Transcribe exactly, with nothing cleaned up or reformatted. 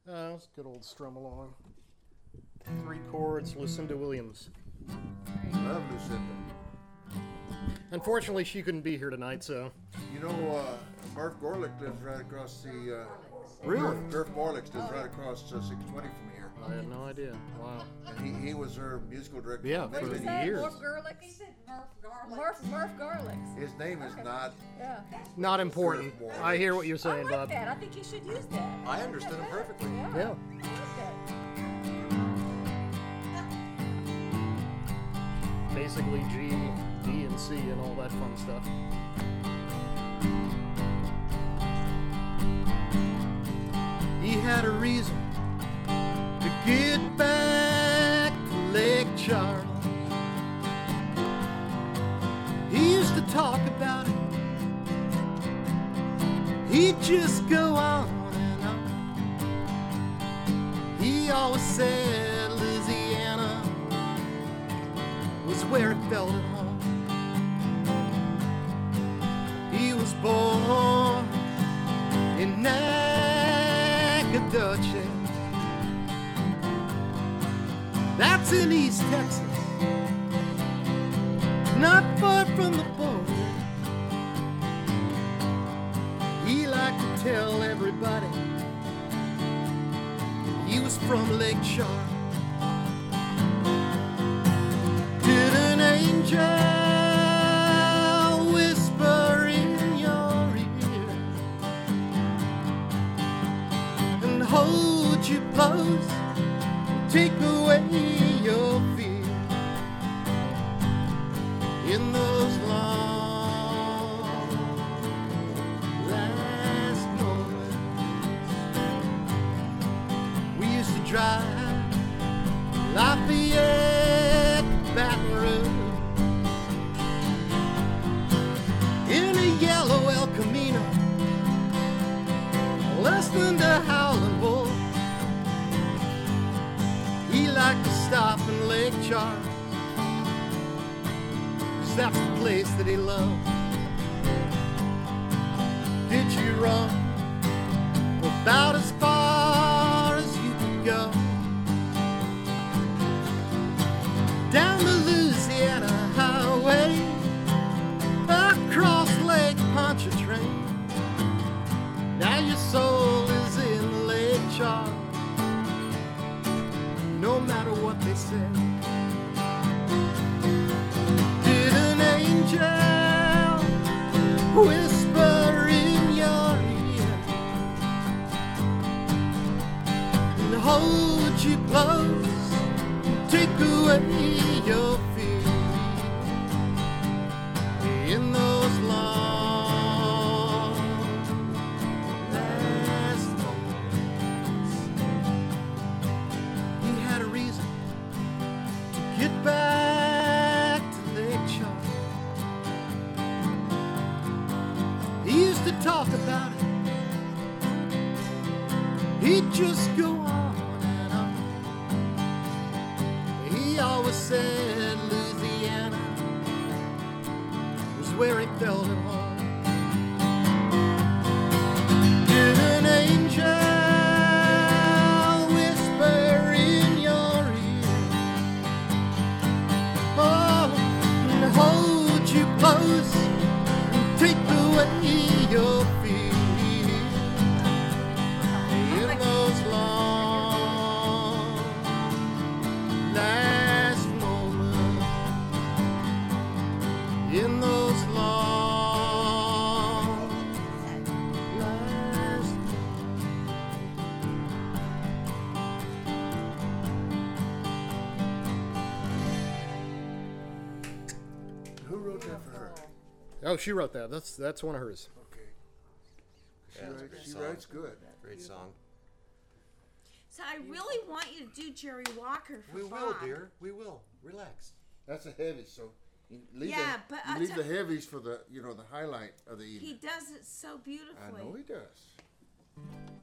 Uh, it's good old strum along. Three chords, Lucinda Williams. Love Lucinda. Unfortunately, she couldn't be here tonight, so. You know, uh, Murph Gorlick lives right across the. Uh, Really? Murph, Murph Gorlick lives right across uh, six twenty from here. I had no idea. Wow. And he, he was her musical director. Yeah, for for many, the many years. Murph Gerlich? He said Murph Garlic. Murph, Murph Garlics. His name is not. Yeah. Not important. I hear what you're I saying, like Bob. that. I think you should use that. I understood him perfectly. Yeah. Yeah. I like that. Basically G, D, and C, and all that fun stuff. He had a reason to get back to Lake Charles. He used to talk about it. He'd just go on and on. He always said Louisiana was where it felt at home. He was born in Nacogdoches. That's in East Texas, not far from the border. He liked to tell everybody he was from Lake Charles. Did an angel whisper in your ear and hold you close, take away your fear in those long last moments? We used to drive Lafayette, Baton Rouge in a yellow El Camino, listening to Howlin' Wolf. He liked to stop in Lake Charles, 'cause that's the place that he loved. Did you run about as far as you could go down the Louisiana highway, across Lake Pontchartrain? Now your soul is in Lake Charles, no matter what they say. Did an angel whisper in your ear and hold you close, take away your fear in those long last moments? He had a reason to get back to Lake Charles. He used to talk about it. He'd just go on and on. He always said Louisiana was where he felt at home. Did an angel whisper in your ear, oh, and hold you close and take away your fear in those long last moments, in those long last Who wrote that for her? Oh, she wrote that. That's that's one of hers. Okay. She, Yeah, that's a writes, great she song. writes good. Great song. So I really want you to do Jerry Walker for We will, Bob. dear. We will. Relax. That's a heavy, so you leave, Yeah, the, but you I'll leave tell- the heavies for the, you know, the highlight of the evening. He does it so beautifully. I know he does.